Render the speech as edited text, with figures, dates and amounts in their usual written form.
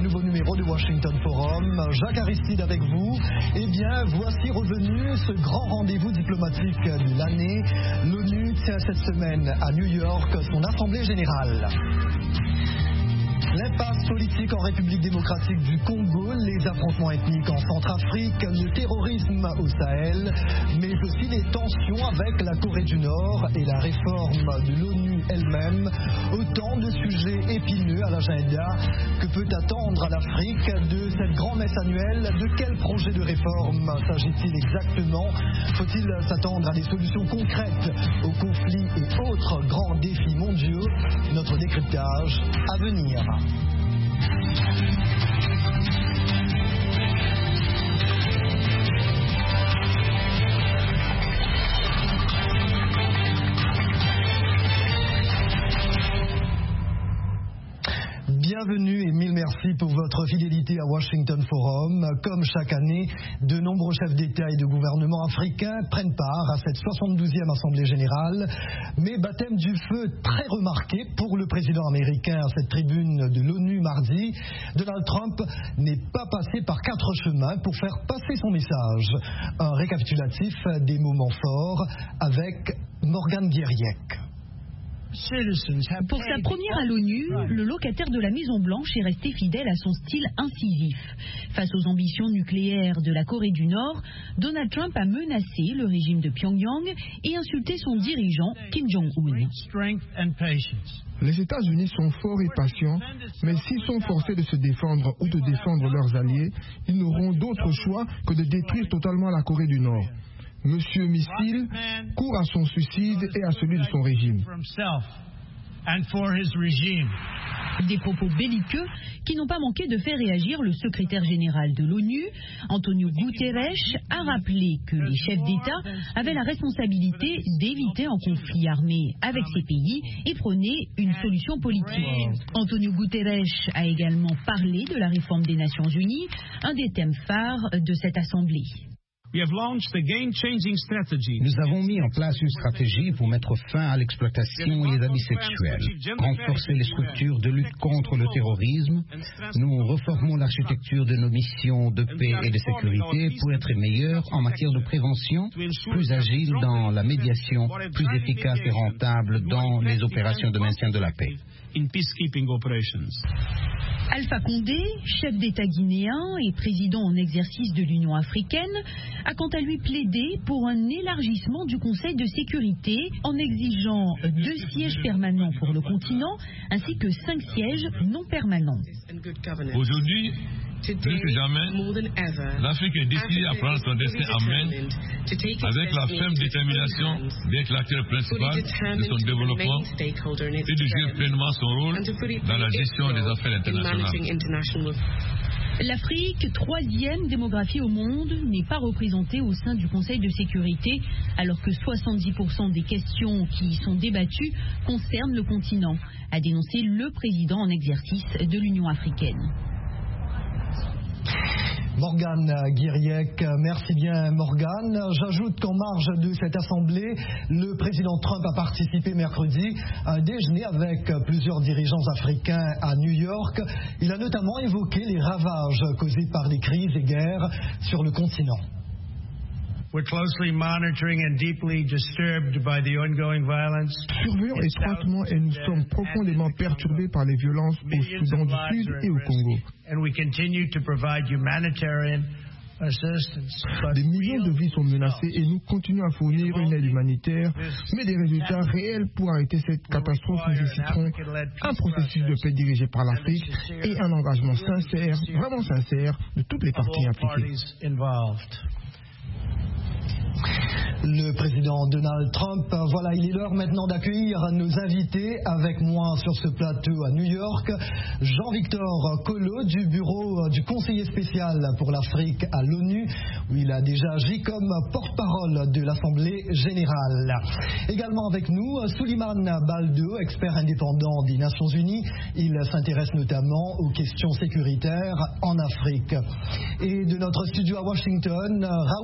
nouveau numéro du Washington Forum. Jacques Aristide avec vous. Eh bien, voici revenu ce grand rendez-vous diplomatique de l'année. L'ONU tient cette semaine à New York son assemblée générale. L'impasse politique en République démocratique du Congo, les affrontements ethniques en Centrafrique, le terrorisme au Sahel, mais aussi les tensions avec la Corée du Nord et la réforme de l'ONU elle-même. Autant de sujets épineux à l'agenda. Que peut attendre l'Afrique de cette grand-messe annuelle? De quel projet de réforme s'agit-il exactement? Faut-il s'attendre à des solutions concrètes aux conflits et autres grands défis mondiaux? Notre décryptage à venir. Bienvenue et mille merci pour votre fidélité à Washington Forum. Comme chaque année, de nombreux chefs d'État et de gouvernement africains prennent part à cette 72e Assemblée Générale. Mais baptême du feu très remarqué pour le président américain à cette tribune de l'ONU mardi. Donald Trump n'est pas passé par 4 chemins pour faire passer son message. Un récapitulatif des moments forts avec Morgane Guiriec. Pour sa première à l'ONU, le locataire de la Maison-Blanche est resté fidèle à son style incisif. Face aux ambitions nucléaires de la Corée du Nord, Donald Trump a menacé le régime de Pyongyang et insulté son dirigeant, Kim Jong-un. Les États-Unis sont forts et patients, mais s'ils sont forcés de se défendre ou de défendre leurs alliés, ils n'auront d'autre choix que de détruire totalement la Corée du Nord. Monsieur Missile court à son suicide et à celui de son régime. Des propos belliqueux qui n'ont pas manqué de faire réagir le secrétaire général de l'ONU. Antonio Guterres a rappelé que les chefs d'État avaient la responsabilité d'éviter un conflit armé avec ces pays et prôner une solution politique. Antonio Guterres a également parlé de la réforme des Nations Unies, un des thèmes phares de cette assemblée. Nous avons mis en place une stratégie pour mettre fin à l'exploitation et les abus sexuels, renforcer les structures de lutte contre le terrorisme. Nous reformons l'architecture de nos missions de paix et de sécurité pour être meilleurs en matière de prévention, plus agiles dans la médiation, plus efficaces et rentables dans les opérations de maintien de la paix. Alpha Condé, chef d'État guinéen et président en exercice de l'Union africaine, a quant à lui plaidé pour un élargissement du Conseil de sécurité en exigeant 2 sièges permanents pour le continent ainsi que 5 sièges non permanents. Aujourd'hui, plus que jamais, l'Afrique est décidée à prendre son destin en main avec la ferme détermination d'être l'acteur principal de son développement et de jouer pleinement son rôle dans la gestion des affaires internationales. L'Afrique, 3e démographie au monde, n'est pas représentée au sein du Conseil de sécurité, alors que 70% des questions qui y sont débattues concernent le continent, a dénoncé le président en exercice de l'Union africaine. Morgane Guiriec, merci bien Morgane. J'ajoute qu'en marge de cette assemblée, le président Trump a participé mercredi à un déjeuner avec plusieurs dirigeants africains à New York. Il a notamment évoqué les ravages causés par les crises et guerres sur le continent. Surveillons étroitement et nous sommes profondément perturbés par les violences au Soudan du Sud et au Congo. Des millions de vies sont menacées et nous continuons à fournir une aide humanitaire, mais des résultats réels pour arrêter cette catastrophe nécessiteront un processus de paix dirigé par l'Afrique et un engagement sincère, vraiment sincère, de toutes les parties impliquées. Le président Donald Trump, voilà, il est l'heure maintenant d'accueillir nos invités. Avec moi sur ce plateau à New York, Jean-Victor Collot du bureau du conseiller spécial pour l'Afrique à l'ONU, où il a déjà agi comme porte-parole de l'Assemblée générale. Également avec nous, Souleymane Baldo, expert indépendant des Nations Unies. Il s'intéresse notamment aux questions sécuritaires en Afrique. Et de notre studio à Washington,